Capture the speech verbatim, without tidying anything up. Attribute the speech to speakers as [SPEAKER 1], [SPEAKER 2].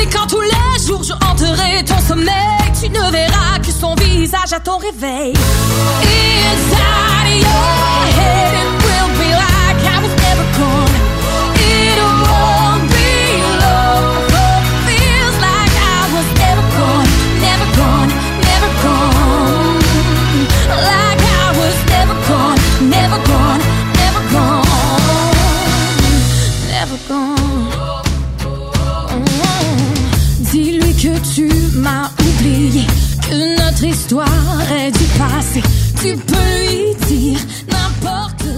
[SPEAKER 1] quand tous les jours je hanterai ton sommeil, tu ne verras que son visage à ton réveil. Inside your head it will be like I was never gone. It won't be long, but feels like I was never gone, never gone, never gone. Like I was never gone, never gone, never gone, never gone. Dis-lui que tu m'as oublié, que notre histoire est du passé. Tu peux lui dire n'importe